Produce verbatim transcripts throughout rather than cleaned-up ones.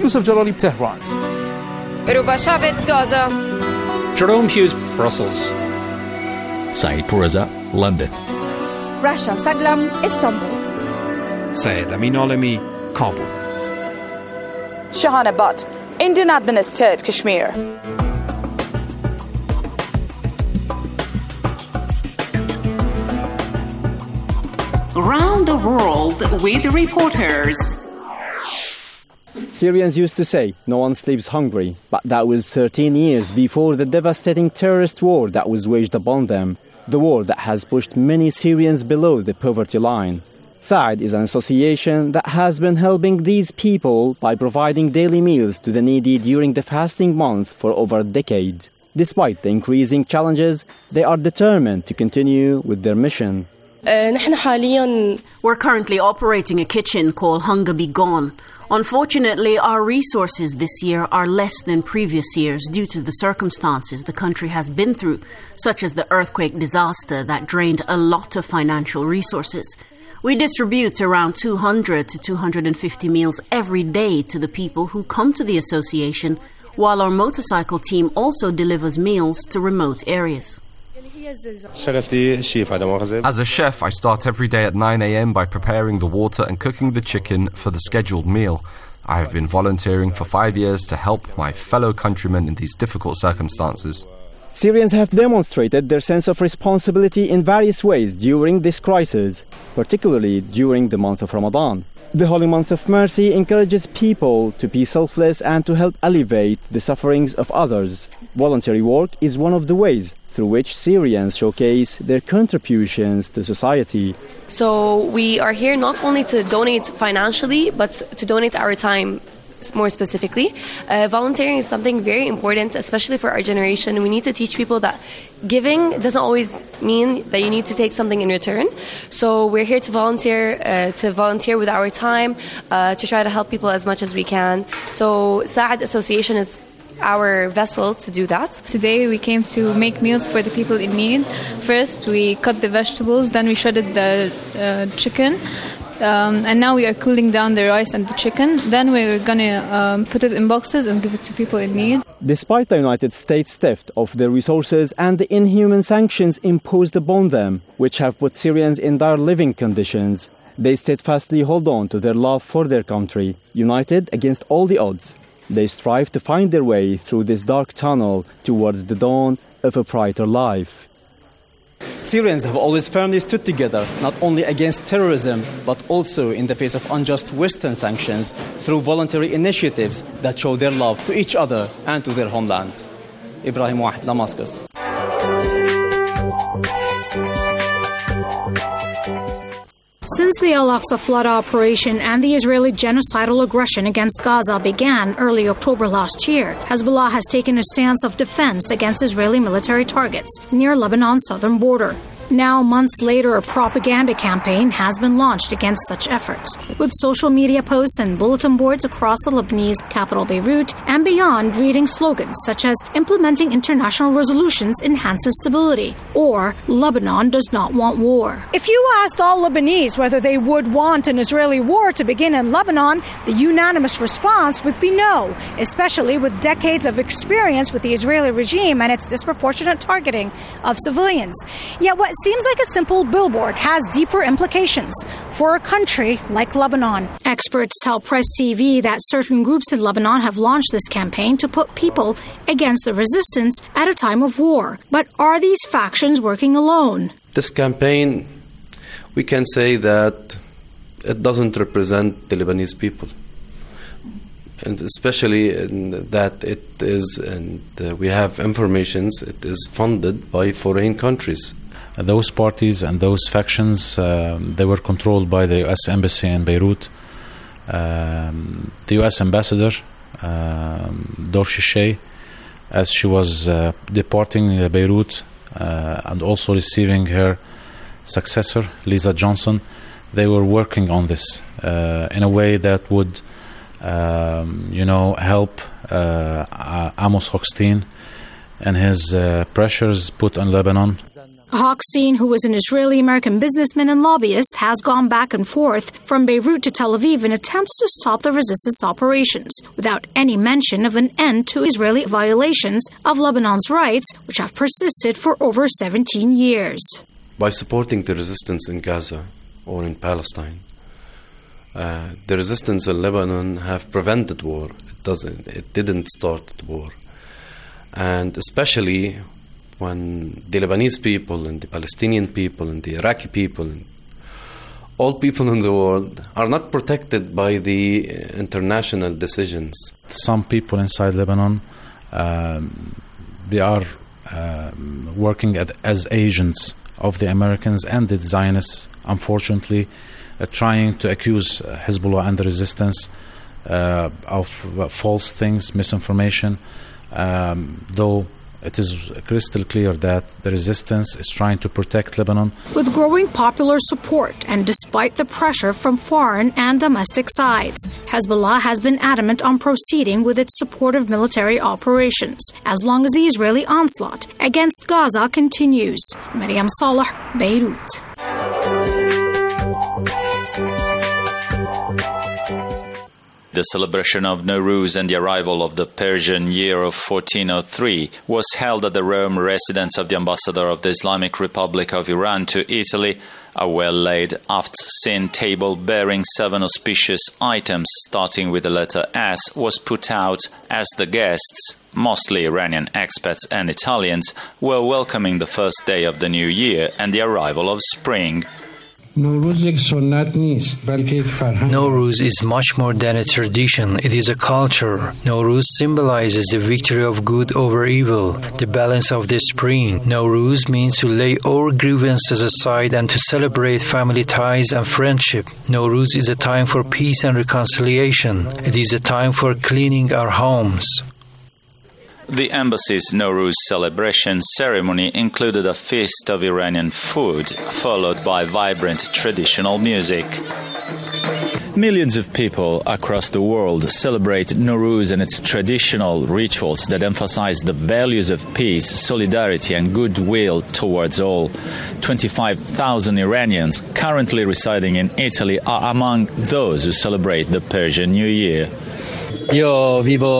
Yusuf Jalali, Tehran. Rubashavet, Gaza. Jerome Hughes, Brussels. Saeed Pourreza, London. Rasha Saglam, Istanbul. Syed Amin Alami, Kabul. Shahana Butt, Indian administered Kashmir. Around the world with reporters. Syrians used to say, no one sleeps hungry, but that was thirteen years before the devastating terrorist war that was waged upon them, the war that has pushed many Syrians below the poverty line. Saad is an association that has been helping these people by providing daily meals to the needy during the fasting month for over a decade. Despite the increasing challenges, they are determined to continue with their mission. We're currently operating a kitchen called Hunger Be Gone. Unfortunately, our resources this year are less than previous years due to the circumstances the country has been through, such as the earthquake disaster that drained a lot of financial resources. We distribute around two hundred to two hundred fifty meals every day to the people who come to the association, while our motorcycle team also delivers meals to remote areas. As a chef, I start every day at nine a.m. by preparing the water and cooking the chicken for the scheduled meal. I have been volunteering for five years to help my fellow countrymen in these difficult circumstances. Syrians have demonstrated their sense of responsibility in various ways during this crisis, particularly during the month of Ramadan. The holy month of mercy encourages people to be selfless and to help alleviate the sufferings of others. Voluntary work is one of the ways through which Syrians showcase their contributions to society. So we are here not only to donate financially, but to donate our time. More specifically, uh, volunteering is something very important, especially for our generation. We need to teach people that giving doesn't always mean that you need to take something in return. So we're here to volunteer, uh, to volunteer with our time, uh, to try to help people as much as we can. So Saad Association is our vessel to do that. Today we came to make meals for the people in need. First we cut the vegetables, then we shredded the uh, chicken. Um, and now we are cooling down the rice and the chicken. Then we're going to um, put it in boxes and give it to people in need. Despite the United States' theft of their resources and the inhuman sanctions imposed upon them, which have put Syrians in dire living conditions, they steadfastly hold on to their love for their country. United against all the odds, they strive to find their way through this dark tunnel towards the dawn of a brighter life. Syrians have always firmly stood together, not only against terrorism, but also in the face of unjust Western sanctions through voluntary initiatives that show their love to each other and to their homeland. Ibrahim Wahid, Damascus. Since the Al-Aqsa flood operation and the Israeli genocidal aggression against Gaza began early October last year, Hezbollah has taken a stance of defense against Israeli military targets near Lebanon's southern border. Now, months later, a propaganda campaign has been launched against such efforts, with social media posts and bulletin boards across the Lebanese capital Beirut and beyond reading slogans such as "Implementing international resolutions enhances stability" or "Lebanon does not want war." If you asked all Lebanese whether they would want an Israeli war to begin in Lebanon, the unanimous response would be no, especially with decades of experience with the Israeli regime and its disproportionate targeting of civilians. Yet what seems like a simple billboard has deeper implications for a country like Lebanon. Experts tell Press T V that certain groups in Lebanon have launched this campaign to put people against the resistance at a time of war. But are these factions working alone? This campaign, we can say that it doesn't represent the Lebanese people. And especially in that it is, and uh, we have informations, it is funded by foreign countries. Those parties and those factions, um, they were controlled by the U S Embassy in Beirut. Um, the U S Ambassador, um, Dor Shishay, as she was uh, departing uh, Beirut uh, and also receiving her successor, Lisa Johnson, they were working on this uh, in a way that would, um, you know, help uh, Amos Hochstein and his uh, pressures put on Lebanon. Hochstein, who is an Israeli-American businessman and lobbyist, has gone back and forth from Beirut to Tel Aviv in attempts to stop the resistance operations, without any mention of an end to Israeli violations of Lebanon's rights, which have persisted for over seventeen years. By supporting the resistance in Gaza or in Palestine, uh, the resistance in Lebanon have prevented war. It doesn't. It didn't start the war, and especially when the Lebanese people and the Palestinian people and the Iraqi people and all people in the world are not protected by the international decisions. Some people inside Lebanon, um, they are um, working at, as agents of the Americans and the Zionists, unfortunately, uh, trying to accuse Hezbollah and the resistance uh, of uh, false things, misinformation, um, though it is crystal clear that the resistance is trying to protect Lebanon. With growing popular support and despite the pressure from foreign and domestic sides, Hezbollah has been adamant on proceeding with its support of military operations, as long as the Israeli onslaught against Gaza continues. Maryam Saleh, Beirut. The celebration of Nowruz and the arrival of the Persian year of fourteen oh three was held at the Rome residence of the ambassador of the Islamic Republic of Iran to Italy. A well-laid oft-seen table bearing seven auspicious items starting with the letter S was put out as the guests, mostly Iranian expats and Italians, were welcoming the first day of the new year and the arrival of spring. Nowruz is much more than a tradition, it is a culture. Nowruz symbolizes the victory of good over evil, the balance of the spring. Nowruz means to lay all grievances aside and to celebrate family ties and friendship. Nowruz is a time for peace and reconciliation. It is a time for cleaning our homes. The embassy's Nowruz celebration ceremony included a feast of Iranian food, followed by vibrant traditional music. Millions of people across the world celebrate Nowruz and its traditional rituals that emphasize the values of peace, solidarity and goodwill towards all. twenty-five thousand Iranians currently residing in Italy are among those who celebrate the Persian New Year. I'm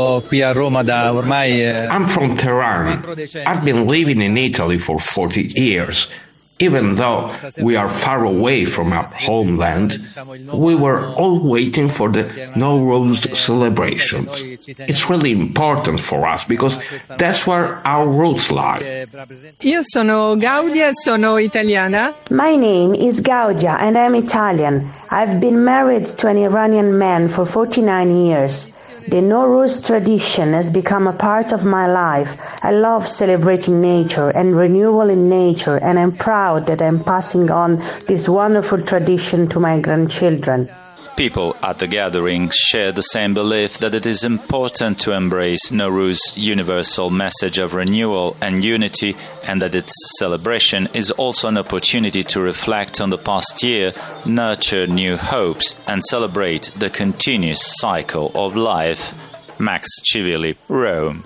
from Tehran. I've been living in Italy for forty years. Even though we are far away from our homeland, we were all waiting for the Nowruz celebrations. It's really important for us because that's where our roots lie. Io sono Gaudia, sono italiana. My name is Gaudia and I'm Italian. I've been married to an Iranian man for forty-nine years. The Nowruz tradition has become a part of my life. I love celebrating nature and renewal in nature, and I'm proud that I'm passing on this wonderful tradition to my grandchildren. People at the gathering share the same belief that it is important to embrace Nowruz's universal message of renewal and unity, and that its celebration is also an opportunity to reflect on the past year, nurture new hopes, and celebrate the continuous cycle of life. Max Civilli, Rome.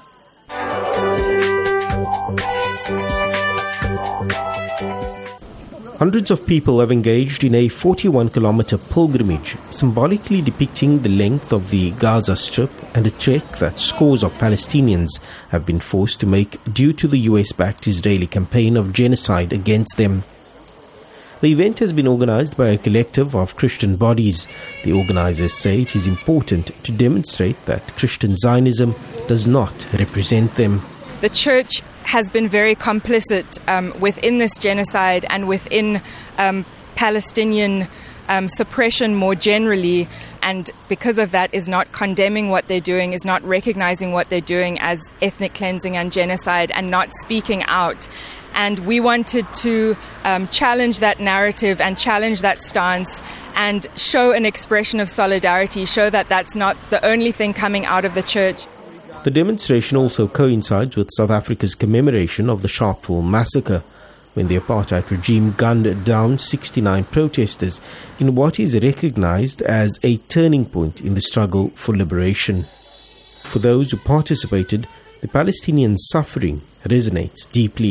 Hundreds of people have engaged in a forty-one kilometer pilgrimage, symbolically depicting the length of the Gaza Strip and a trek that scores of Palestinians have been forced to make due to the U S-backed Israeli campaign of genocide against them. The event has been organized by a collective of Christian bodies. The organizers say it is important to demonstrate that Christian Zionism does not represent them. The church has been very complicit um, within this genocide and within um, Palestinian um, suppression more generally, and because of that is not condemning what they're doing, is not recognizing what they're doing as ethnic cleansing and genocide, and not speaking out. And we wanted to um, challenge that narrative and challenge that stance and show an expression of solidarity, show that that's not the only thing coming out of the church. The demonstration also coincides with South Africa's commemoration of the Sharpeville massacre, when the apartheid regime gunned down sixty-nine protesters in what is recognized as a turning point in the struggle for liberation. For those who participated, the Palestinian suffering resonates deeply.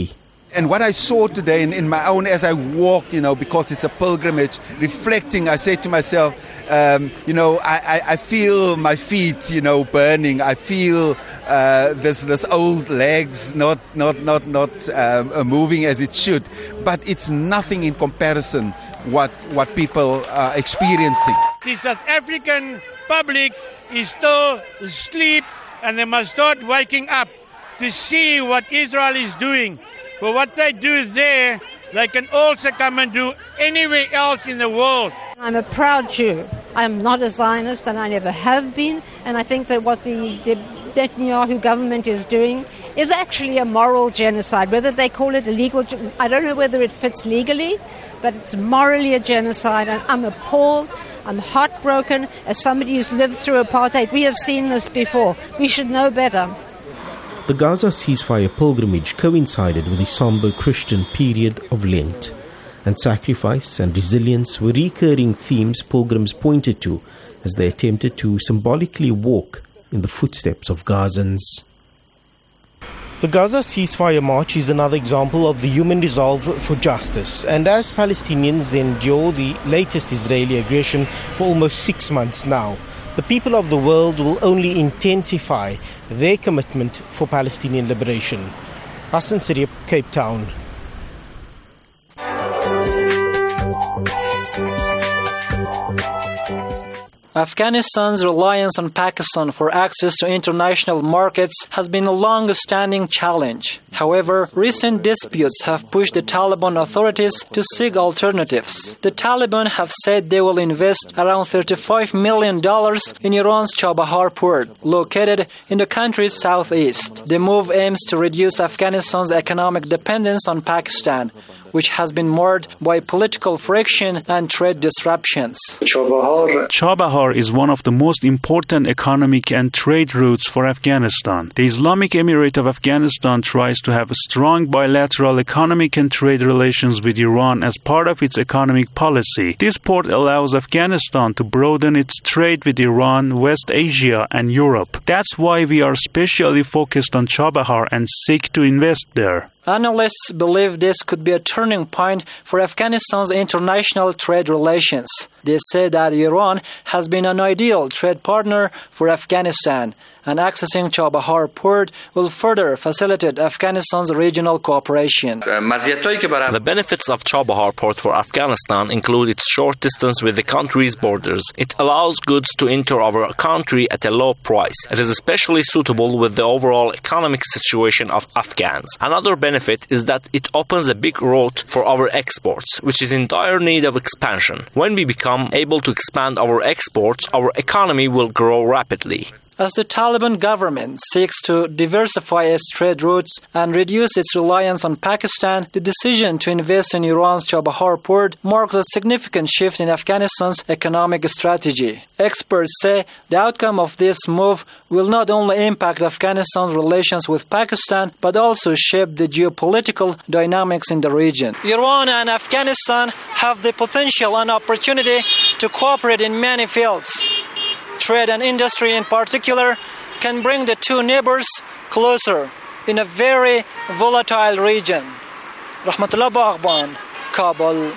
And what I saw today in, in my own, as I walked, you know, because it's a pilgrimage, reflecting, I say to myself, um, you know, I, I, I feel my feet, you know, burning. I feel uh, this this old legs not not not not um, moving as it should. But it's nothing in comparison what what people are experiencing. The South African public is still asleep, and they must start waking up to see what Israel is doing. For what they do there, they can also come and do anywhere else in the world. I'm a proud Jew. I'm not a Zionist, and I never have been. And I think that what the, the Netanyahu government is doing is actually a moral genocide. Whether they call it illegal, I don't know whether it fits legally, but it's morally a genocide. And I'm appalled. I'm heartbroken as somebody who's lived through apartheid. We have seen this before. We should know better. The Gaza ceasefire pilgrimage coincided with the somber Christian period of Lent, and sacrifice and resilience were recurring themes pilgrims pointed to as they attempted to symbolically walk in the footsteps of Gazans. The Gaza ceasefire march is another example of the human resolve for justice, and as Palestinians endure the latest Israeli aggression for almost six months now, the people of the world will only intensify their commitment for Palestinian liberation. Hassan Siriap, Cape Town. Afghanistan's reliance on Pakistan for access to international markets has been a long-standing challenge. However, recent disputes have pushed the Taliban authorities to seek alternatives. The Taliban have said they will invest around thirty-five million dollars in Iran's Chabahar port, located in the country's southeast. The move aims to reduce Afghanistan's economic dependence on Pakistan, which has been marred by political friction and trade disruptions. Chabahar. Chabahar is one of the most important economic and trade routes for Afghanistan. The Islamic Emirate of Afghanistan tries to have strong bilateral economic and trade relations with Iran as part of its economic policy. This port allows Afghanistan to broaden its trade with Iran, West Asia, and Europe. That's why we are specially focused on Chabahar and seek to invest there. Analysts believe this could be a turning point for Afghanistan's international trade relations. They say that Iran has been an ideal trade partner for Afghanistan, and accessing Chabahar port will further facilitate Afghanistan's regional cooperation. The benefits of Chabahar port for Afghanistan include its short distance with the country's borders. It allows goods to enter our country at a low price. It is especially suitable with the overall economic situation of Afghans. Another benefit is that it opens a big road for our exports, which is in dire need of expansion. When we become able to expand our exports, our economy will grow rapidly. As the Taliban government seeks to diversify its trade routes and reduce its reliance on Pakistan, the decision to invest in Iran's Chabahar port marks a significant shift in Afghanistan's economic strategy. Experts say the outcome of this move will not only impact Afghanistan's relations with Pakistan, but also shape the geopolitical dynamics in the region. Iran and Afghanistan have the potential and opportunity to cooperate in many fields. Trade and industry in particular can bring the two neighbors closer in a very volatile region. Rahmatullah Baghban, Kabul.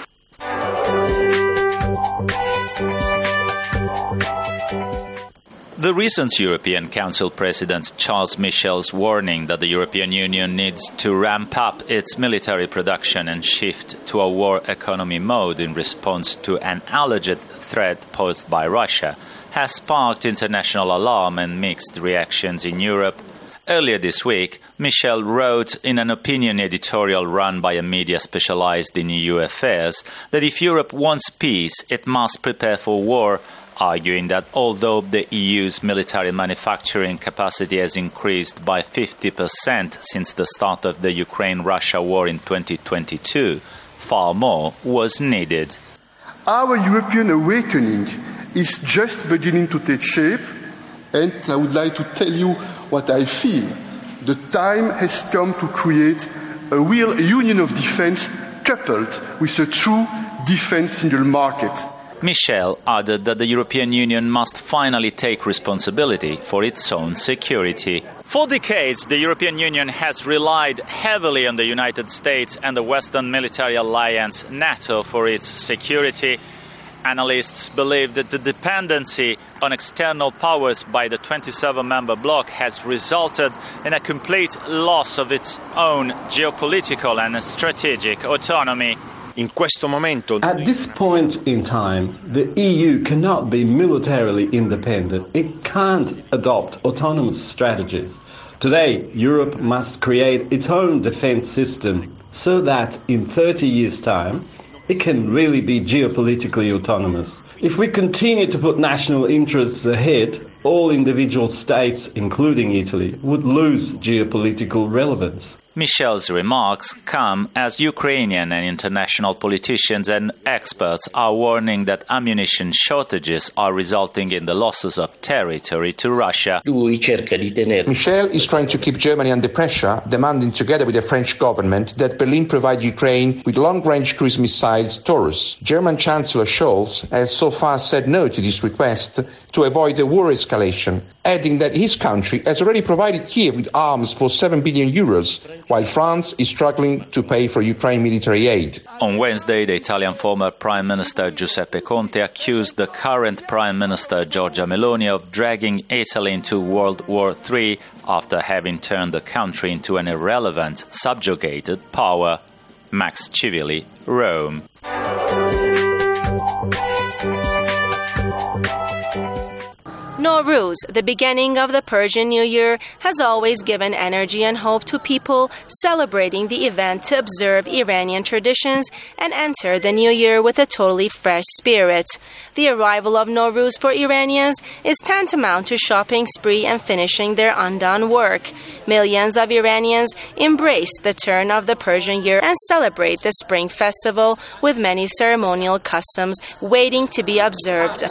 The recent European Council President Charles Michel's warning that the European Union needs to ramp up its military production and shift to a war economy mode in response to an alleged threat posed by Russia has sparked international alarm and mixed reactions in Europe. Earlier this week, Michel wrote in an opinion editorial run by a media specialized in E U affairs that if Europe wants peace, it must prepare for war, arguing that although the E U's military manufacturing capacity has increased by fifty percent since the start of the Ukraine-Russia war in twenty twenty-two, far more was needed. Our European awakening is just beginning to take shape, and I would like to tell you what I feel. The time has come to create a real union of defense coupled with a true defense single market. Michel added that the European Union must finally take responsibility for its own security. For decades, the European Union has relied heavily on the United States and the Western military alliance NATO for its security. Analysts believe that the dependency on external powers by the twenty-seven member bloc has resulted in a complete loss of its own geopolitical and strategic autonomy. At this point in time, the E U cannot be militarily independent. It can't adopt autonomous strategies. Today, Europe must create its own defense system so that in thirty years' time, it can really be geopolitically autonomous. If we continue to put national interests ahead, all individual states, including Italy, would lose geopolitical relevance. Michel's remarks come as Ukrainian and international politicians and experts are warning that ammunition shortages are resulting in the losses of territory to Russia. Michel is trying to keep Germany under pressure, demanding together with the French government that Berlin provide Ukraine with long-range cruise missiles Taurus. German Chancellor Scholz has so far said no to this request to avoid a war escalation, adding that his country has already provided Kiev with arms for seven billion euros, while France is struggling to pay for Ukraine military aid. On Wednesday, the Italian former Prime Minister Giuseppe Conte accused the current Prime Minister Giorgia Meloni of dragging Italy into World War Three after having turned the country into an irrelevant, subjugated power. Max Civili, Rome. Nowruz, the beginning of the Persian New Year, has always given energy and hope to people celebrating the event to observe Iranian traditions and enter the New Year with a totally fresh spirit. The arrival of Nowruz for Iranians is tantamount to shopping spree and finishing their undone work. Millions of Iranians embrace the turn of the Persian year and celebrate the Spring Festival with many ceremonial customs waiting to be observed.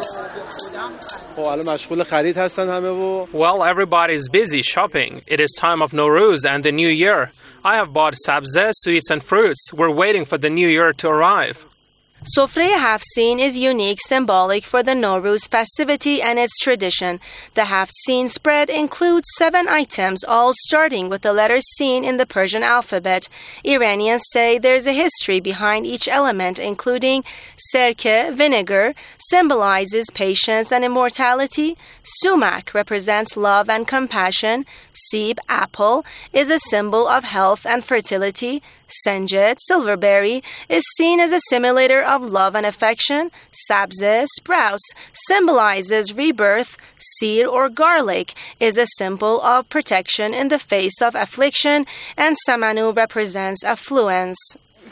Well, everybody's busy shopping. It is time of Nowruz and the New Year. I have bought sabzeh, sweets and fruits. We're waiting for the New Year to arrive. Sofreh Hafsin is unique, symbolic for the Nowruz festivity and its tradition. The Hafsin spread includes seven items, all starting with the letter Sin in the Persian alphabet. Iranians say there's a history behind each element, including serke, vinegar, symbolizes patience and immortality. Sumac represents love and compassion. Sib, apple, is a symbol of health and fertility. Senjet, silverberry, is seen as a simulator of love and affection. Sabzeh, sprouts, symbolizes rebirth. Seed or garlic is a symbol of protection in the face of affliction. And Samanu represents affluence.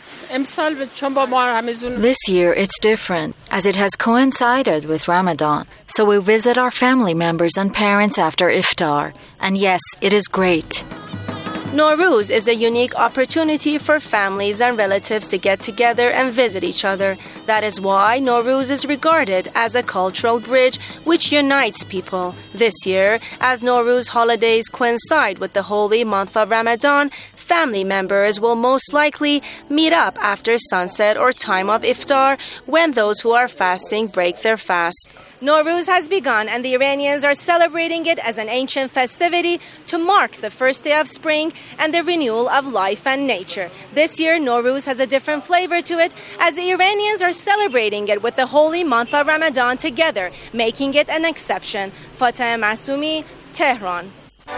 This year it's different, as it has coincided with Ramadan, so we visit our family members and parents after iftar. And yes, it is great. Nowruz is a unique opportunity for families and relatives to get together and visit each other. That is why Nowruz is regarded as a cultural bridge which unites people. This year, as Nowruz holidays coincide with the holy month of Ramadan, family members will most likely meet up after sunset or time of iftar, when those who are fasting break their fast. Nowruz has begun, and the Iranians are celebrating it as an ancient festivity to mark the first day of spring and the renewal of life and nature. This year, Nowruz has a different flavor to it, as the Iranians are celebrating it with the holy month of Ramadan together, making it an exception. Fateh Masumi, Tehran.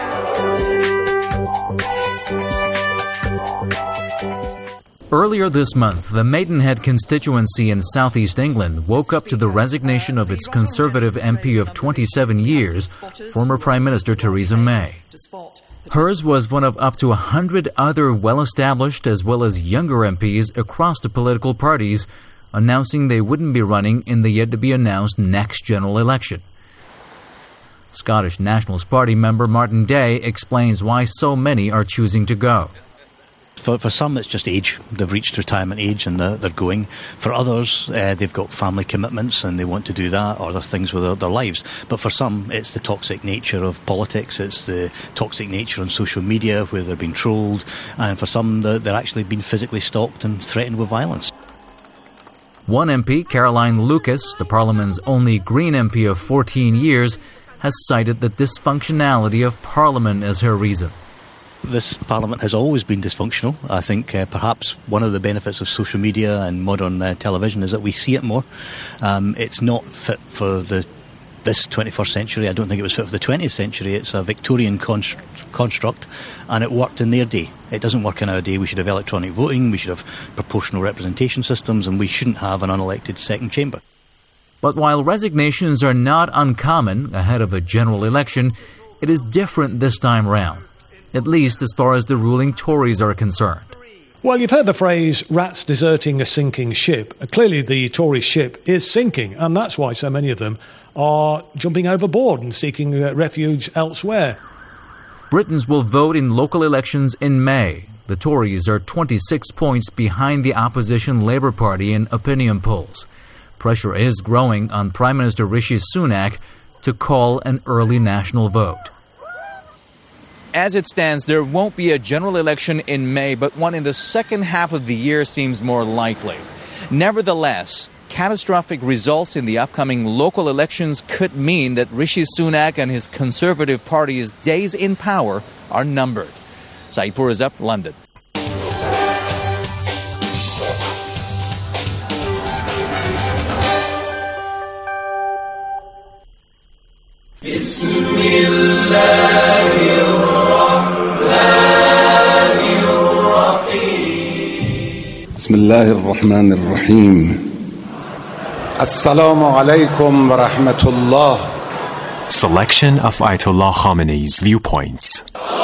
Earlier this month, the Maidenhead constituency in southeast England woke up to the resignation of its Conservative M P of twenty-seven years, former Prime Minister Theresa May. Hers was one of up to a hundred other well-established as well as younger M Ps across the political parties announcing they wouldn't be running in the yet-to-be-announced next general election. Scottish Nationalist Party member Martin Day explains why so many are choosing to go. For, for some, it's just age. They've reached retirement age and they're, they're going. For others, uh, they've got family commitments and they want to do that, or other things with their, their lives. But for some, it's the toxic nature of politics. It's the toxic nature on social media where they're being trolled. And for some, they're, they're actually being physically stalked and threatened with violence. One M P, Caroline Lucas, the Parliament's only Green M P of fourteen years, has cited the dysfunctionality of Parliament as her reason. This Parliament has always been dysfunctional. I think uh, perhaps one of the benefits of social media and modern uh, television is that we see it more. Um, it's not fit for the this twenty-first century. I don't think it was fit for the twentieth century. It's a Victorian const- construct, and it worked in their day. It doesn't work in our day. We should have electronic voting, we should have proportional representation systems, and we shouldn't have an unelected second chamber. But while resignations are not uncommon ahead of a general election, it is different this time round, at least as far as the ruling Tories are concerned. Well, you've heard the phrase, rats deserting a sinking ship. Clearly the Tory ship is sinking, and that's why so many of them are jumping overboard and seeking uh, refuge elsewhere. Britons will vote in local elections in May. The Tories are twenty-six points behind the opposition Labour Party in opinion polls. Pressure is growing on Prime Minister Rishi Sunak to call an early national vote. As it stands, there won't be a general election in May, but one in the second half of the year seems more likely. Nevertheless, catastrophic results in the upcoming local elections could mean that Rishi Sunak and his Conservative Party's days in power are numbered. Saipur is up, London. بسم الله الرحمن الرحيم السلام عليكم ورحمة الله. Selection of Ayatollah Khamenei's viewpoints.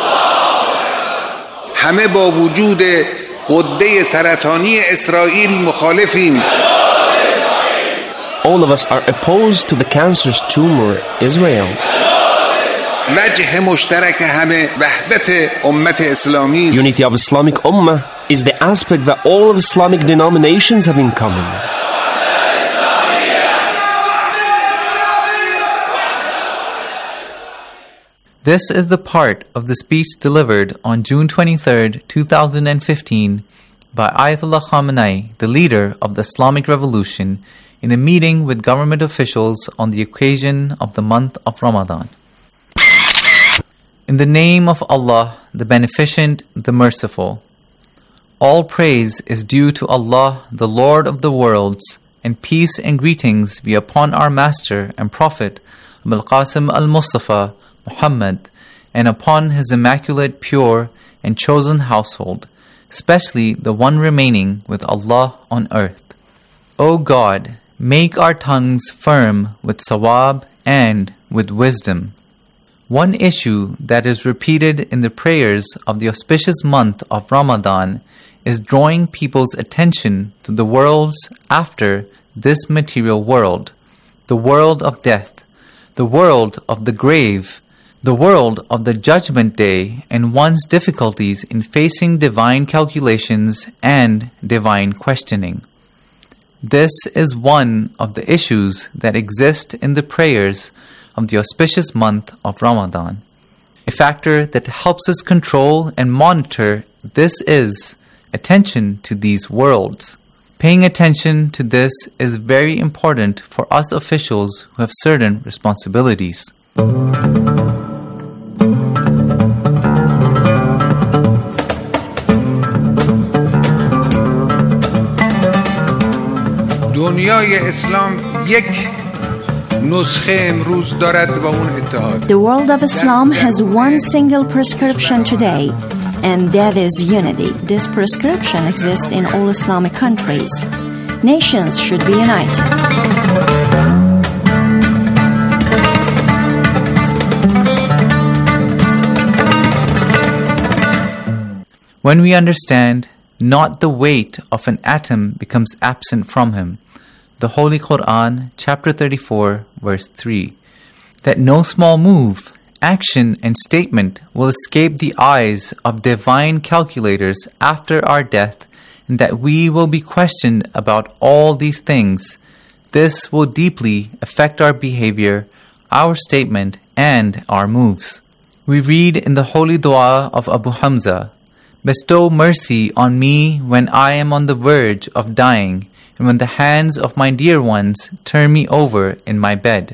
همه با وجود غده سرطانی اسرائیل مخالفیم. All of us are opposed to the cancer's tumor, Israel. وجه مشترک همه وحدت امت اسلامی. Unity of Islamic Ummah is the aspect that all of Islamic denominations have in common. This is the part of the speech delivered on June twenty-third, two thousand fifteen by Ayatollah Khamenei, the leader of the Islamic Revolution, in a meeting with government officials on the occasion of the month of Ramadan. In the name of Allah, the Beneficent, the Merciful. All praise is due to Allah, the Lord of the worlds, and peace and greetings be upon our Master and Prophet, Abul Qasim al-Mustafa, Muhammad, and upon his immaculate, pure, and chosen household, especially the one remaining with Allah on earth. O God, make our tongues firm with sawab and with wisdom. One issue that is repeated in the prayers of the auspicious month of Ramadan is drawing people's attention to the worlds after this material world, the world of death, the world of the grave, the world of the judgment day, and one's difficulties in facing divine calculations and divine questioning. This is one of the issues that exist in the prayers of the auspicious month of Ramadan. A factor that helps us control and monitor this is attention to these worlds. Paying attention to this is very important for us officials who have certain responsibilities. دنیای اسلام یک نسخه امروز دارد و اون اتحاد. The world of Islam has one single prescription today, and that is unity. This prescription exists in all Islamic countries. Nations should be united. When we understand, not the weight of an atom becomes absent from him. The Holy Quran, chapter thirty-four, verse three, that no small move, action, and statement will escape the eyes of divine calculators after our death, and that we will be questioned about all these things. This will deeply affect our behavior, our statement, and our moves. We read in the holy dua of Abu Hamza, bestow mercy on me when I am on the verge of dying, and when the hands of my dear ones turn me over in my bed.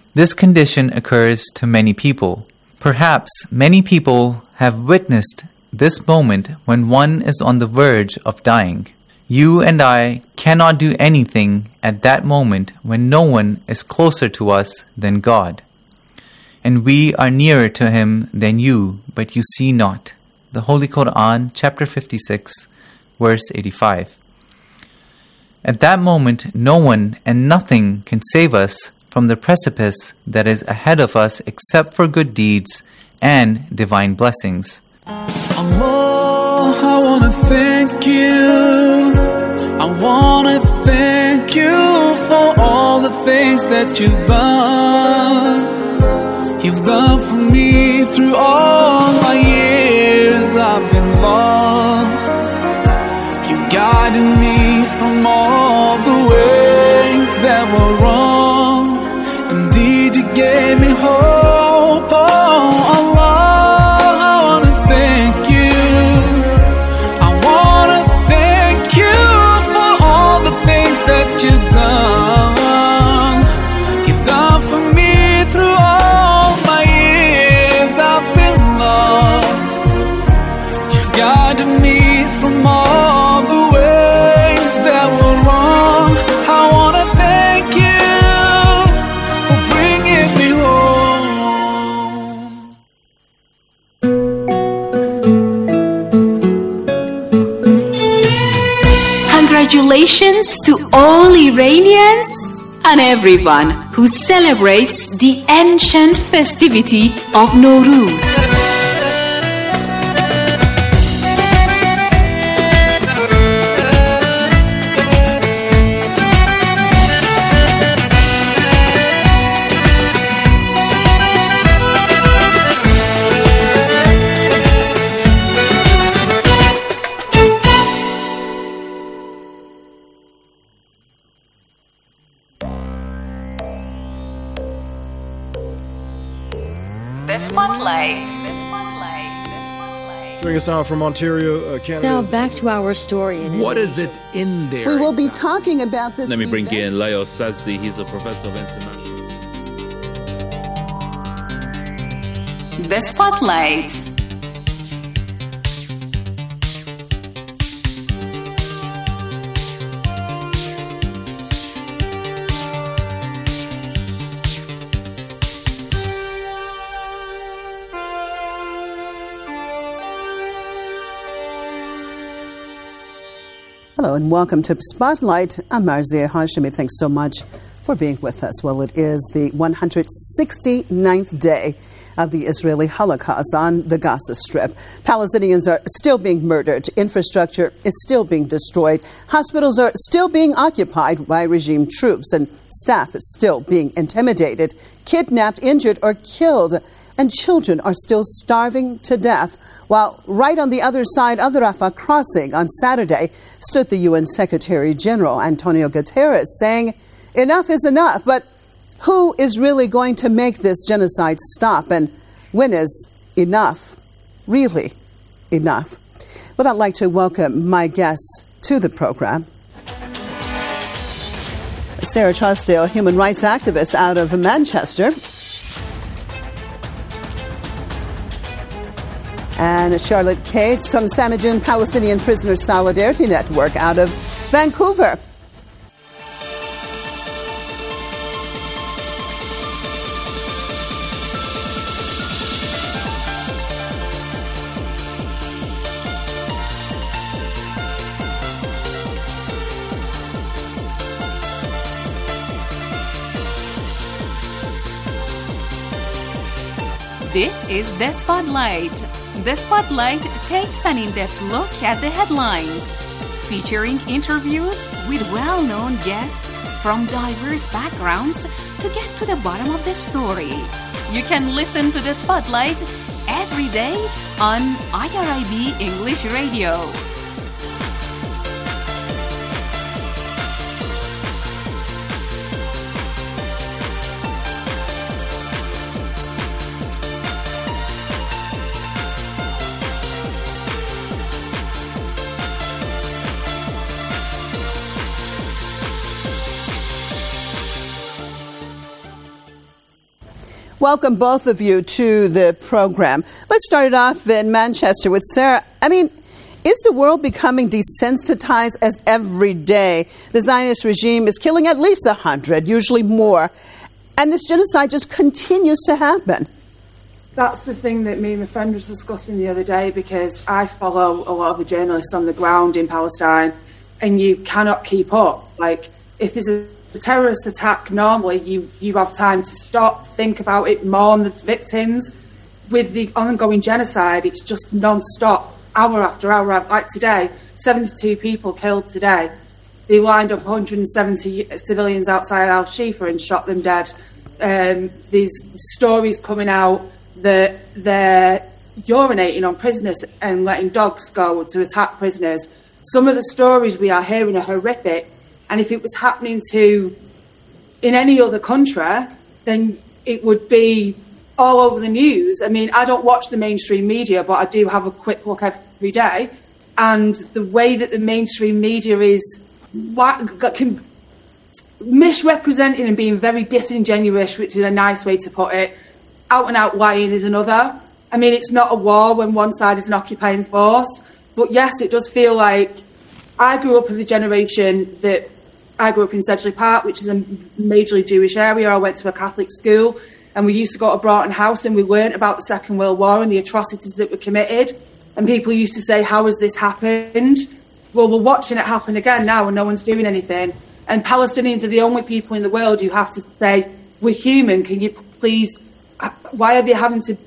This condition occurs to many people. Perhaps many people have witnessed this moment when one is on the verge of dying. You and I cannot do anything at that moment when no one is closer to us than God. And we are nearer to Him than you, but you see not. The Holy Quran, chapter fifty-six, verse eighty-five. At that moment, no one and nothing can save us from the precipice that is ahead of us except for good deeds and divine blessings. Allah, I want to thank you. I want to thank you for all the things that you've done. You've done for me through all my years I've been lost. You guided me from all the ways that were wrong. Indeed, you gave me hope. Oh, Allah, I want to thank you. I want to thank you for all the things that you've done. You've done for me through all my years I've been lost. You've guided me from all the ways that were wrong. I want to thank you for bringing me home. Congratulations to all Iranians and everyone who celebrates the ancient festivity of Nowruz. Joining us now from Ontario, uh, Canada. Now back to our story. What is it in there? We will be talking about this. Let me bring event. in Leo Sazdi. He's a professor of international. The Spotlight. Hello and welcome to Spotlight. I'm Marzia Hashemi. Thanks so much for being with us. Well, it is the one hundred sixty-ninth day of the Israeli Holocaust on the Gaza Strip. Palestinians are still being murdered. Infrastructure is still being destroyed. Hospitals are still being occupied by regime troops, and staff is still being intimidated, kidnapped, injured, or killed. And children are still starving to death. While right on the other side of the Rafah crossing on Saturday stood the U N Secretary General Antonio Guterres saying, enough is enough, but who is really going to make this genocide stop? And when is enough really enough? Well, I'd like to welcome my guests to the program. Sarah Trostdale, human rights activist out of Manchester. And Charlotte Cates from Samidoun Palestinian Prisoner Solidarity Network out of Vancouver. This is The Spotlight. The Spotlight takes an in-depth look at the headlines, featuring interviews with well-known guests from diverse backgrounds to get to the bottom of the story. You can listen to The Spotlight every day on I R I B English Radio. Welcome, both of you, to the program. Let's start it off in Manchester with Sarah. I mean, is the world becoming desensitized as every day the Zionist regime is killing at least one hundred, usually more, and this genocide just continues to happen? That's the thing that me and my friend was discussing the other day, because I follow a lot of the journalists on the ground in Palestine, and you cannot keep up. Like, if there's a terrorist attack, normally you, you have time to stop, think about it, mourn the victims. With the ongoing genocide, it's just non-stop, hour after hour. Like today, seventy-two people killed today. They lined up one hundred seventy civilians outside Al-Shifa and shot them dead. Um, these stories coming out that they're urinating on prisoners and letting dogs go to attack prisoners. Some of the stories we are hearing are horrific, and if it was happening to in any other country, then it would be all over the news. I mean, I don't watch the mainstream media, but I do have a quick look every day, and the way that the mainstream media is misrepresenting and being very disingenuous, which is a nice way to put it, out and out lying is another. I mean, it's not a war when one side is an occupying force, but yes, it does feel like I grew up with the generation that I grew up in Sedgley Park, which is a majorly Jewish area. I went to a Catholic school, and we used to go to Broughton House, and we learnt about the Second World War and the atrocities that were committed. And people used to say, how has this happened? Well, we're watching it happen again now, and no one's doing anything. And Palestinians are the only people in the world who have to say, we're human, can you please... Why are they having to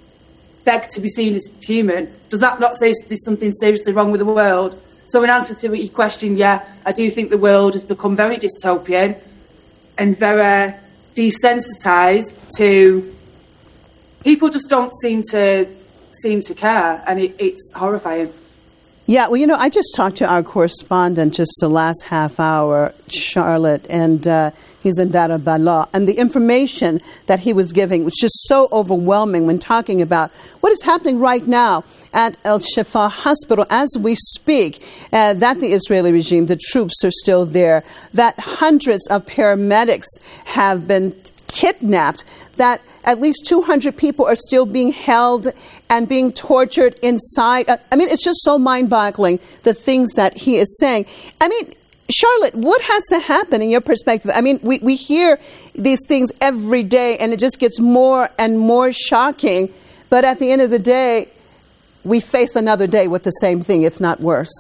beg to be seen as human? Does that not say there's something seriously wrong with the world? So in answer to your question, yeah, I do think the world has become very dystopian and very desensitised to... People just don't seem to seem to care, and it, it's horrifying. Yeah, well, you know, I just talked to our correspondent just the last half hour, Charlotte, and uh, he's in Dar al-Balah, and the information that he was giving was just so overwhelming when talking about what is happening right now at Al-Shifa Hospital as we speak, uh, that the Israeli regime, the troops are still there, that hundreds of paramedics have been kidnapped, that at least two hundred people are still being held and being tortured inside. I mean, it's just so mind-boggling, the things that he is saying. I mean, Charlotte, what has to happen in your perspective? I mean, we, we hear these things every day, and it just gets more and more shocking. But at the end of the day, we face another day with the same thing, if not worse.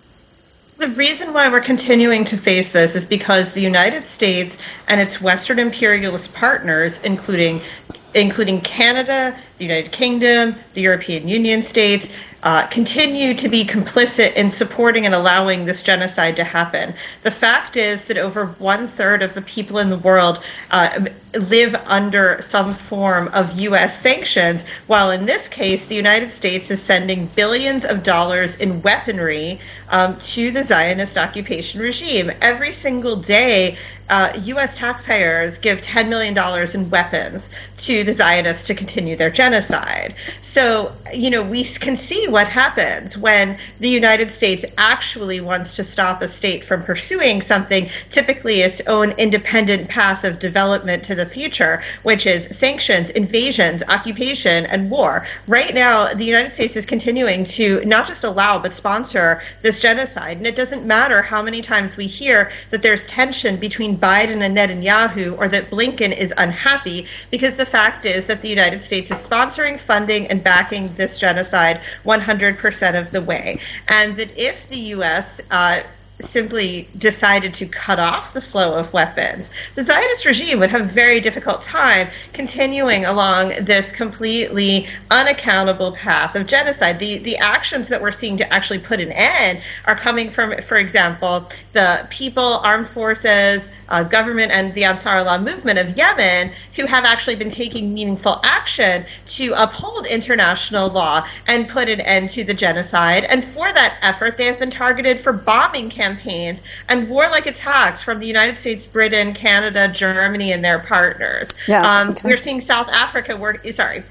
The reason why we're continuing to face this is because the United States and its Western imperialist partners, including including Canada, the United Kingdom, the European Union states, uh, continue to be complicit in supporting and allowing this genocide to happen. The fact is that over one third of the people in the world uh, live under some form of U S sanctions, while in this case, the United States is sending billions of dollars in weaponry um, to the Zionist occupation regime. Every single day, uh, U S taxpayers give ten million dollars in weapons to the Zionists to continue their genocide. So, you know, we can see what happens when the United States actually wants to stop a state from pursuing something, typically its own independent path of development to the future, which is sanctions, invasions, occupation, and war. Right now, the United States is continuing to not just allow but sponsor this genocide. And it doesn't matter how many times we hear that there's tension between Biden and Netanyahu, or that Blinken is unhappy, because the fact is that the United States is sponsoring, funding, and backing this genocide one hundred percent of the way. And that if the U S uh, simply decided to cut off the flow of weapons, the Zionist regime would have a very difficult time continuing along this completely unaccountable path of genocide. The the actions that we're seeing to actually put an end are coming from, for example, the people, armed forces, uh, government, and the Ansar Allah movement of Yemen, who have actually been taking meaningful action to uphold international law and put an end to the genocide. And for that effort, they have been targeted for bombing campaigns campaigns and warlike attacks from the United States, Britain, Canada, Germany, and their partners. Yeah, um, okay. We're seeing South Africa work. Sorry.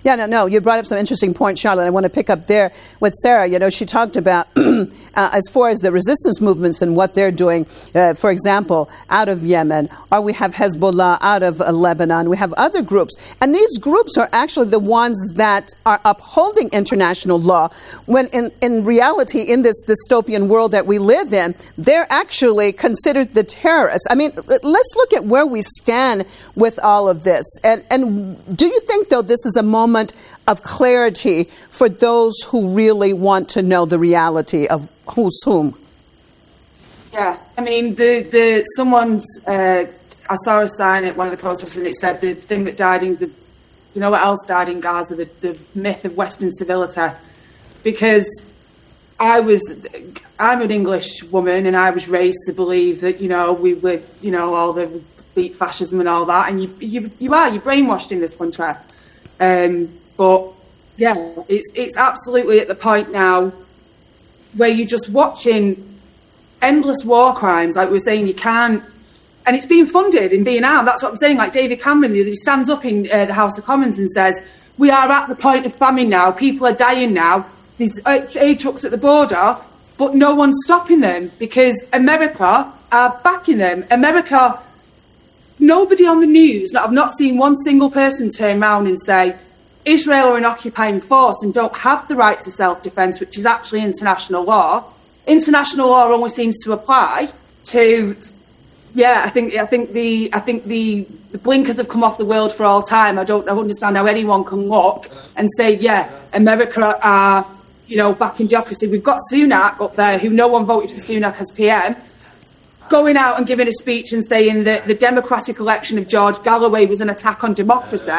Yeah, no, no. You brought up some interesting points, Charlotte. I want to pick up there with Sarah. You know, she talked about uh, as far as the resistance movements and what they're doing. Uh, for example, out of Yemen, or we have Hezbollah out of uh, Lebanon. We have other groups, and these groups are actually the ones that are upholding international law. When in in reality, in this dystopian world that we live in, they're actually considered the terrorists. I mean, let's look at where we stand with all of this. And and do you think, though, this is a moment of clarity for those who really want to know the reality of who's whom? Yeah, I mean, the the someone's. Uh, I saw a sign at one of the protests, and it said the thing that died in the, you know, what else died in Gaza? The the myth of Western civility, because I was, I'm an English woman, and I was raised to believe that, you know, we were, you know, all the beat fascism and all that, and you you you are you're brainwashed in this country. Um, but yeah, it's it's absolutely at the point now where you're just watching endless war crimes. Like we were saying, you can't, and it's being funded and being armed. That's what I'm saying. Like David Cameron, the other, he stands up in uh, the House of Commons and says, "We are at the point of famine now. People are dying now. There's aid trucks at the border, but no one's stopping them because America are backing them. America." Nobody on the news, I've not seen one single person turn around and say, Israel are an occupying force and don't have the right to self-defence, which is actually international law. International law only seems to apply to, yeah, I think I think the I think the, the blinkers have come off the world for all time. I don't, I don't understand how anyone can look and say, yeah, America are, you know, backing democracy. We've got Sunak up there, who no one voted for Sunak as P M, going out and giving a speech and saying that the democratic election of George Galloway was an attack on democracy.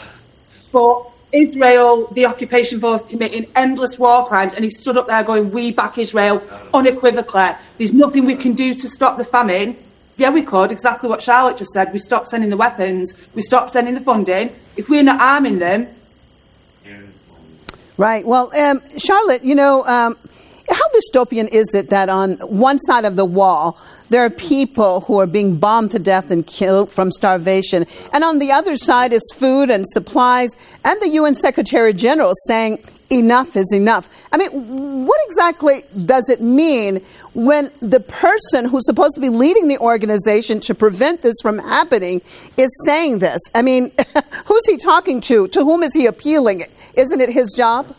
But Israel, the occupation force, committing endless war crimes, and he stood up there going, we back Israel unequivocally. There's nothing we can do to stop the famine. Yeah, we could, exactly what Charlotte just said. We stopped sending the weapons. We stopped sending the funding. If we're not arming them. Right. Well, um, Charlotte, you know, um, how dystopian is it that on one side of the wall, there are people who are being bombed to death and killed from starvation, and on the other side is food and supplies, and the U N Secretary General saying enough is enough? I mean, what exactly does it mean when the person who's supposed to be leading the organization to prevent this from happening is saying this? I mean, who's he talking to? To whom is he appealing? Isn't it his job?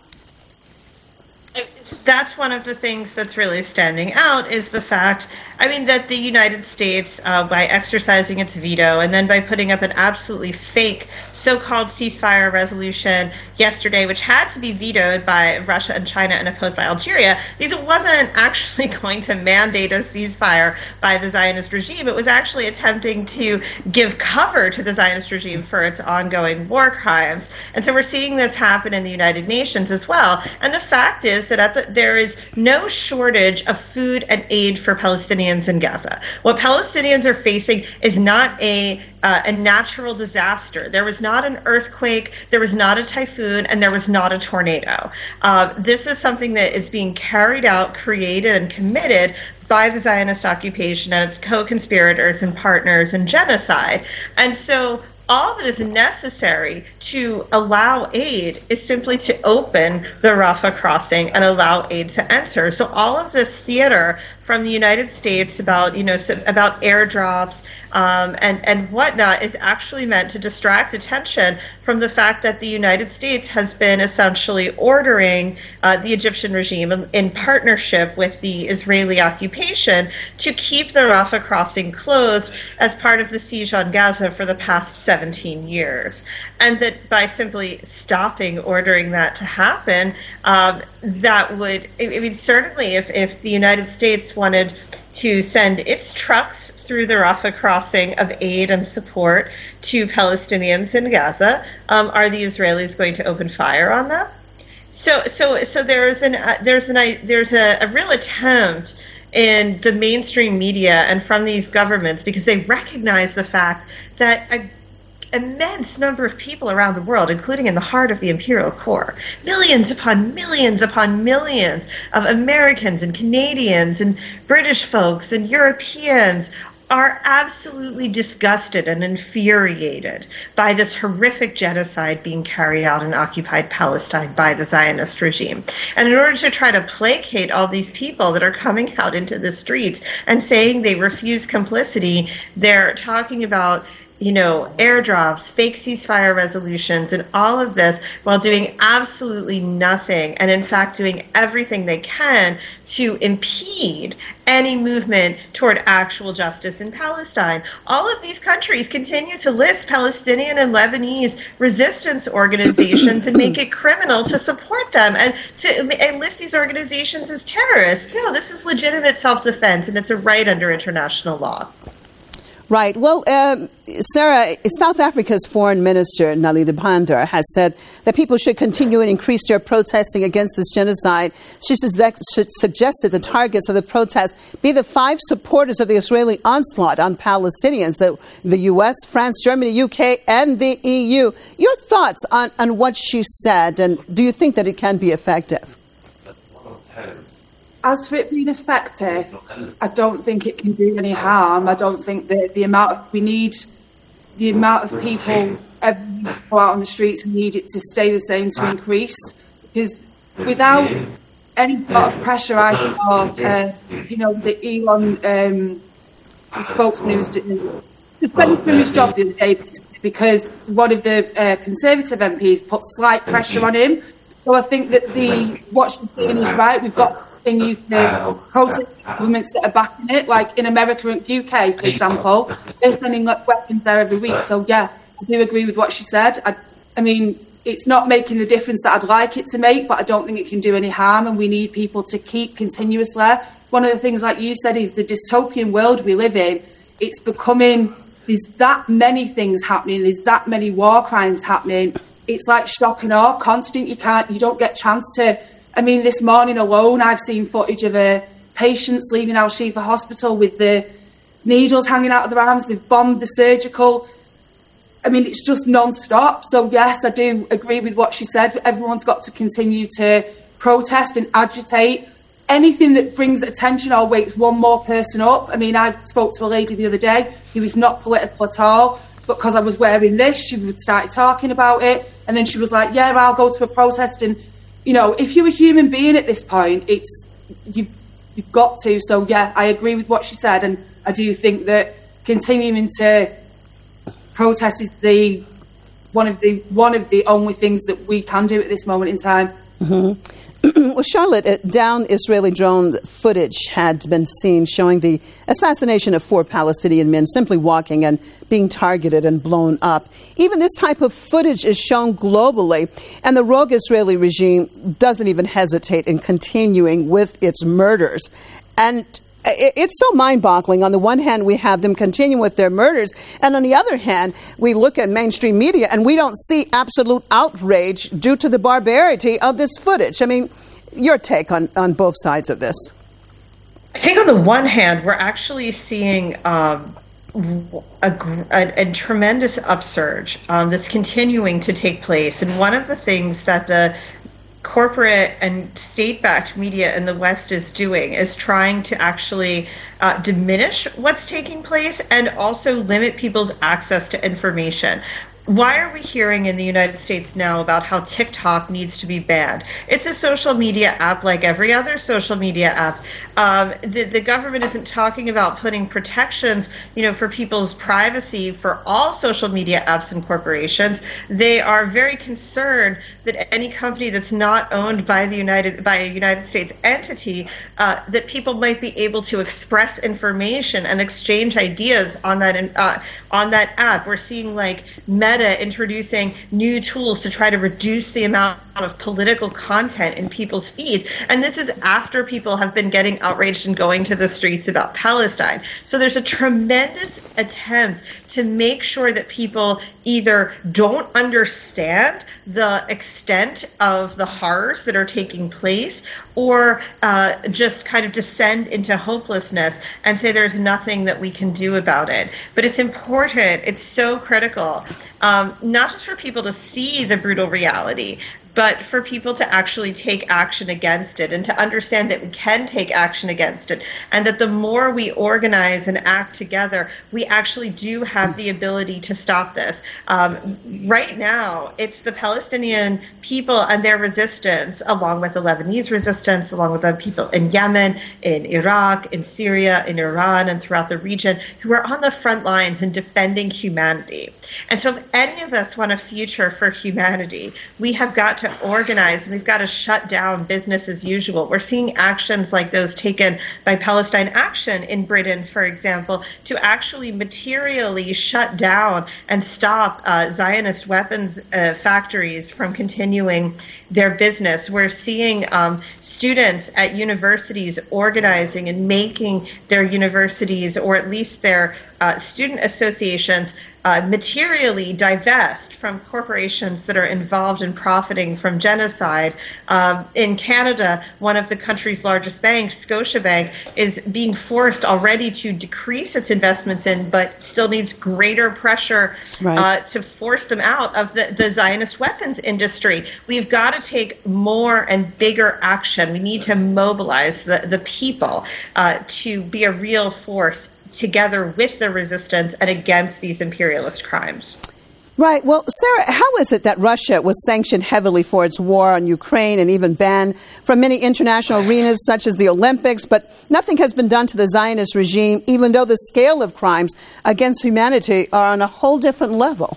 That's one of the things that's really standing out is the fact, I mean, that the United States, uh, by exercising its veto and then by putting up an absolutely fake so-called ceasefire resolution yesterday, which had to be vetoed by Russia and China and opposed by Algeria, because it wasn't actually going to mandate a ceasefire by the Zionist regime. It was actually attempting to give cover to the Zionist regime for its ongoing war crimes. And so we're seeing this happen in the United Nations as well. And the fact is that at the, there is no shortage of food and aid for Palestinians in Gaza. What Palestinians are facing is not a uh, a natural disaster. There was not an earthquake, there was not a typhoon, and there was not a tornado. Uh, this is something that is being carried out, created, and committed by the Zionist occupation and its co-conspirators and partners in genocide. And so all that is necessary to allow aid is simply to open the Rafah crossing and allow aid to enter. So all of this theater from the United States about, you know, about airdrops um, and, and whatnot is actually meant to distract attention from the fact that the United States has been essentially ordering uh, the Egyptian regime in, in partnership with the Israeli occupation to keep the Rafah crossing closed as part of the siege on Gaza for the past seventeen years. And that by simply stopping ordering that to happen, um, that would, I mean, certainly if, if the United States wanted to send its trucks through the Rafah crossing of aid and support to Palestinians in Gaza, um, are the Israelis going to open fire on them? So, so, so there's an uh, there's an there's a, a real attempt in the mainstream media and from these governments, because they recognize the fact that a immense number of people around the world, including in the heart of the imperial core, millions upon millions upon millions of Americans and Canadians and British folks and Europeans, are absolutely disgusted and infuriated by this horrific genocide being carried out in occupied Palestine by the Zionist regime. And in order to try to placate all these people that are coming out into the streets and saying they refuse complicity, they're talking about, you know, airdrops, fake ceasefire resolutions, and all of this while doing absolutely nothing, and in fact doing everything they can to impede any movement toward actual justice in Palestine. All of these countries continue to list Palestinian and Lebanese resistance organizations and make it criminal to support them and to and list these organizations as terrorists. No, this is legitimate self-defense, and it's a right under international law. Right. Well, um, Sarah, South Africa's Foreign Minister, Naledi Pandor, has said that people should continue and increase their protesting against this genocide. She suggested the targets of the protests be the five supporters of the Israeli onslaught on Palestinians, the, the U S, France, Germany, U K, and the E U. Your thoughts on, on what she said, and do you think that it can be effective? As for it being effective, I don't think it can do any harm. I don't think that the amount of, we need the amount of people every week go out on the streets, we need it to stay the same, to increase. Because without any sort of pressure, I saw, uh, you know, the Elon, um, the spokesman who was suspended from his job the other day because one of the uh, Conservative M Ps put slight pressure on him. So I think that the what she's saying is right. We've got continue to protest governments that are backing it, like in America and U K, for example. They're sending like weapons there every week. So yeah, I do agree with what she said. I, I mean, it's not making the difference that I'd like it to make, but I don't think it can do any harm, and we need people to keep continuously. One of the things, like you said, is the dystopian world we live in. It's becoming, there's that many things happening, there's that many war crimes happening. It's like shock and awe, constant. You can't, you don't get a chance to. I mean, this morning alone, I've seen footage of uh, patients leaving Al Shifa Hospital with the needles hanging out of their arms. They've bombed the surgical. I mean, it's just non-stop. So, yes, I do agree with what she said. Everyone's got to continue to protest and agitate. Anything that brings attention or wakes one more person up. I mean, I spoke to a lady the other day who was not political at all, but because I was wearing this, she started talking about it. And then she was like, yeah, I'll go to a protest. And, you know, if you're a human being at this point, it's you've, you've got to. So, yeah, I agree with what she said. And I do think that continuing to protest is the one of the one of the only things that we can do at this moment in time. Mm-hmm. Well, Charlotte, uh, down Israeli drone footage had been seen showing the assassination of four Palestinian men simply walking and being targeted and blown up. Even this type of footage is shown globally, and the rogue Israeli regime doesn't even hesitate in continuing with its murders. And it's so mind-boggling. On the one hand, we have them continue with their murders, and on the other hand, we look at mainstream media and we don't see absolute outrage due to the barbarity of this footage. I mean, your take on, on both sides of this? I think on the one hand, we're actually seeing um, a, a, a tremendous upsurge um, that's continuing to take place. And one of the things that the corporate and state-backed media in the West is doing is trying to actually uh, diminish what's taking place and also limit people's access to information. Why are we hearing in the United States now about how TikTok needs to be banned? It's a social media app like every other social media app. Um, the, the government isn't talking about putting protections, you know, for people's privacy for all social media apps and corporations. They are very concerned that any company that's not owned by the United by a United States entity, uh, that people might be able to express information and exchange ideas on that uh, on that app. We're seeing like Meta introducing new tools to try to reduce the amount of political content in people's feeds. And this is after people have been getting outraged and going to the streets about Palestine. So there's a tremendous attempt to make sure that people either don't understand the extent of the horrors that are taking place, or uh, just kind of descend into hopelessness and say there's nothing that we can do about it. But it's important, it's so critical, um, not just for people to see the brutal reality, but for people to actually take action against it and to understand that we can take action against it, and that the more we organize and act together, we actually do have the ability to stop this. Um, right now, it's the Palestinian people and their resistance, along with the Lebanese resistance, along with the people in Yemen, in Iraq, in Syria, in Iran, and throughout the region, who are on the front lines in defending humanity. And so if any of us want a future for humanity, we have got to organize, and we've got to shut down business as usual. We're seeing actions like those taken by Palestine Action in Britain, for example, to actually materially shut down and stop uh, Zionist weapons uh, factories from continuing their business. We're seeing um, students at universities organizing and making their universities, or at least their uh, student associations, uh, materially divest from corporations that are involved in profiting from genocide. Um, in Canada, one of the country's largest banks, Scotiabank, is being forced already to decrease its investments in, but still needs greater pressure Right. uh, to force them out of the, the Zionist weapons industry. We've got to take more and bigger action. We need to mobilize the, the people uh, to be a real force together with the resistance and against these imperialist crimes. Right. Well, Sarah, how is it that Russia was sanctioned heavily for its war on Ukraine and even banned from many international arenas such as the Olympics, but nothing has been done to the Zionist regime, even though the scale of crimes against humanity are on a whole different level?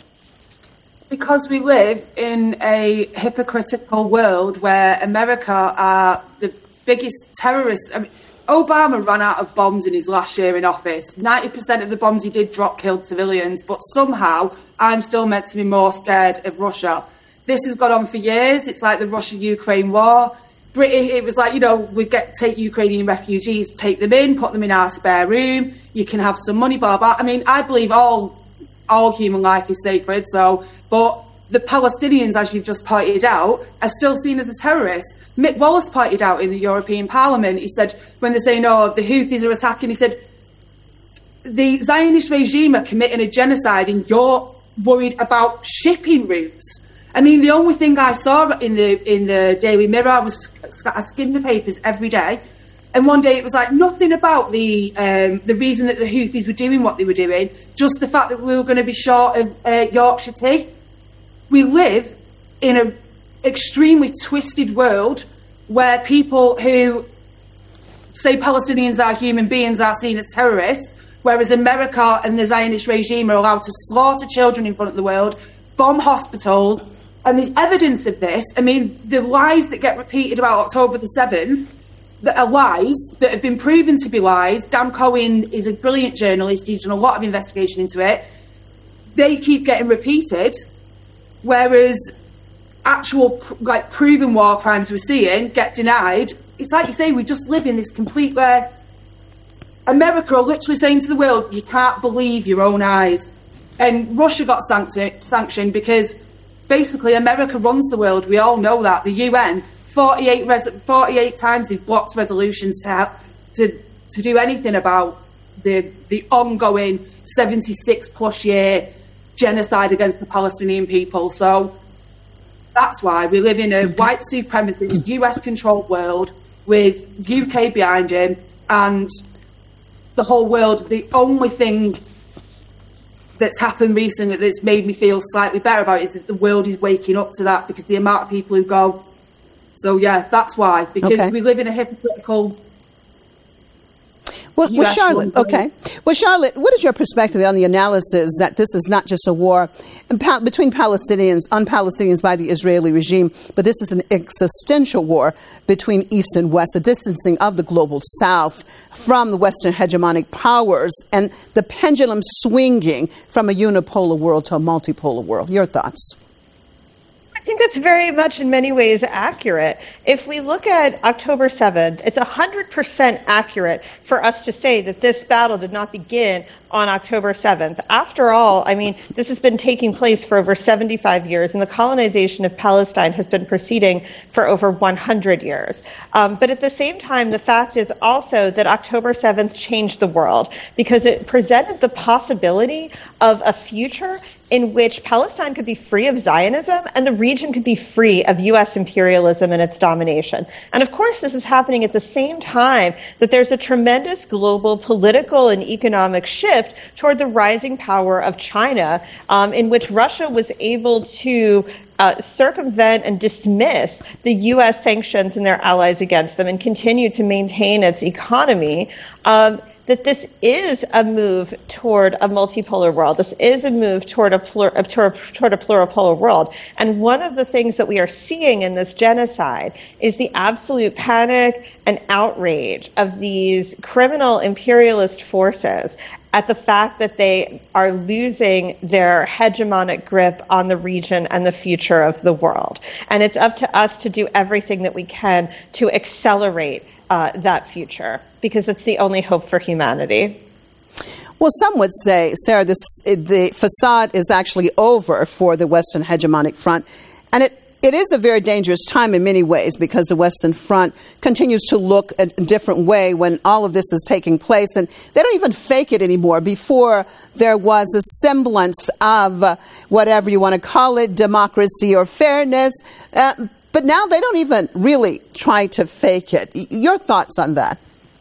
Because we live in a hypocritical world where America are the biggest terrorists. I mean, Obama ran out of bombs in his last year in office. ninety percent of the bombs he did drop killed civilians, but somehow I'm still meant to be more scared of Russia. This has gone on for years. It's like the Russia-Ukraine war. Britain, it was like, you know, we get take Ukrainian refugees, take them in, put them in our spare room. You can have some money, blah, blah. I mean, I believe all all human life is sacred, so, but the Palestinians, as you've just pointed out, are still seen as a terrorist. Mick Wallace pointed out in the European Parliament, he said, when they're saying, oh, the Houthis are attacking, he said, the Zionist regime are committing a genocide and you're worried about shipping routes. I mean, the only thing I saw in the in the Daily Mirror was, I skimmed the papers every day, and one day it was like nothing about the um, the reason that the Houthis were doing what they were doing, just the fact that we were going to be short of uh, Yorkshire tea. We live in an extremely twisted world where people who say Palestinians are human beings are seen as terrorists, whereas America and the Zionist regime are allowed to slaughter children in front of the world, bomb hospitals, and there's evidence of this. I mean, the lies that get repeated about October the seventh, that are lies, that have been proven to be lies. Dan Cohen is a brilliant journalist. He's done a lot of investigation into it. They keep getting repeated, whereas actual, like, proven war crimes we're seeing get denied. It's like you say, we just live in this complete where America are literally saying to the world, you can't believe your own eyes. And Russia got sanct- sanctioned because basically America runs the world. We all know that. The U N, forty-eight, res- forty-eight times they've blocked resolutions to, have, to to do anything about the the ongoing seventy-six plus year genocide against the Palestinian people. So that's why we live in a white supremacist, U S-controlled world with U K behind him, and the whole world. The only thing that's happened recently that's made me feel slightly better about it is that the world is waking up to that, because the amount of people who go. So yeah, that's why, because Okay. we live in a hypocritical. Well, well, U S Charlotte, run- okay. Well, Charlotte, what is your perspective on the analysis that this is not just a war in pa- between Palestinians, on Palestinians by the Israeli regime, but this is an existential war between East and West, a distancing of the global South from the Western hegemonic powers, and the pendulum swinging from a unipolar world to a multipolar world? Your thoughts? I think that's very much in many ways accurate. If we look at October seventh, it's one hundred percent accurate for us to say that this battle did not begin on October seventh. After all, I mean, this has been taking place for over seventy-five years, and the colonization of Palestine has been proceeding for over one hundred years. Um, but at the same time, the fact is also that October seventh changed the world because it presented the possibility of a future in which Palestine could be free of Zionism and the region could be free of U S imperialism and its domination. And of course, this is happening at the same time that there's a tremendous global political and economic shift toward the rising power of China, um, in which Russia was able to Uh, circumvent and dismiss the U S sanctions and their allies against them and continue to maintain its economy, um, that this is a move toward a multipolar world. This is a move toward a, plur- toward, toward a pluripolar world. And one of the things that we are seeing in this genocide is the absolute panic and outrage of these criminal imperialist forces at the fact that they are losing their hegemonic grip on the region and the future of the world. And it's up to us to do everything that we can to accelerate uh, that future, because it's the only hope for humanity. Well, some would say, Sarah, this, the facade is actually over for the Western hegemonic front. And it It is a very dangerous time in many ways because the Western Front continues to look a different way when all of this is taking place. And they don't even fake it anymore. Before, there was a semblance of uh, whatever you want to call it, democracy or fairness. Uh, but now they don't even really try to fake it. Your thoughts on that?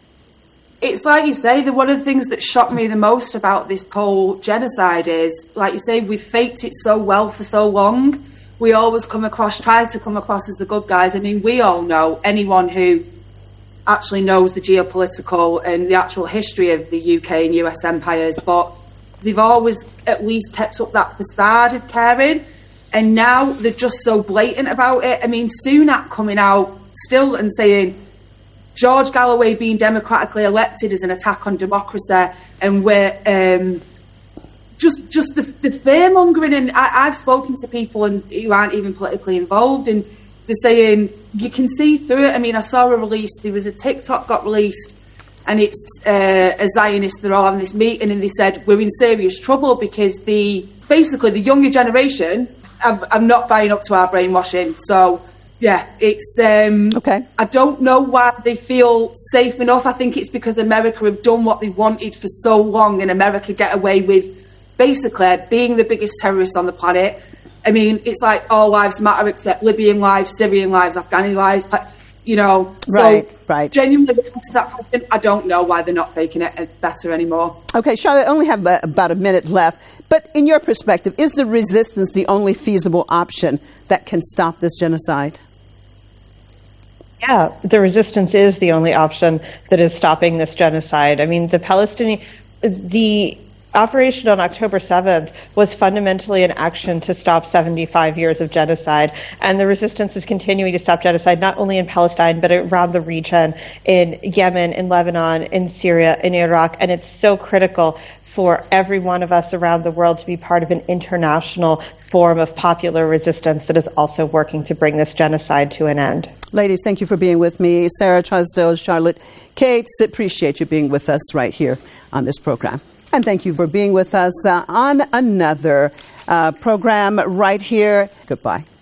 It's like you say, the, one of the things that shocked me the most about this whole genocide is, like you say, we've faked it so well for so long. We always come across, try to come across as the good guys. I mean, we all know, anyone who actually knows the geopolitical and the actual history of the U K and U S empires, but they've always at least kept up that facade of caring. And now they're just so blatant about it. I mean, Sunak coming out still and saying George Galloway being democratically elected is an attack on democracy, and we're... Um, Just, just the, the fear-mongering, and I, I've spoken to people and who aren't even politically involved, and they're saying you can see through it. I mean, I saw a release. There was a TikTok got released, and it's uh, a Zionist. They're all having this meeting, and they said we're in serious trouble because the basically the younger generation have, are not buying up to our brainwashing. So yeah, it's um, okay. I don't know why they feel safe enough. I think it's because America have done what they wanted for so long, and America get away with basically being the biggest terrorist on the planet. I mean, it's like all lives matter except Libyan lives, Syrian lives, Afghani lives, you know. Right, so right. Genuinely, to that question, I don't know why they're not faking it better anymore. Okay, Charlotte, I only have about a minute left. But in your perspective, is the resistance the only feasible option that can stop this genocide? Yeah, the resistance is the only option that is stopping this genocide. I mean, the Palestinian... the Operation on October seventh was fundamentally an action to stop seventy-five years of genocide, and the resistance is continuing to stop genocide not only in Palestine but around the region, in Yemen, in Lebanon, in Syria, in Iraq, and it's so critical for every one of us around the world to be part of an international form of popular resistance that is also working to bring this genocide to an end. Ladies, thank you for being with me. Sarah Trusdale, Charlotte Cates, appreciate you being with us right here on this program. And thank you for being with us uh, on another uh, program right here. Goodbye.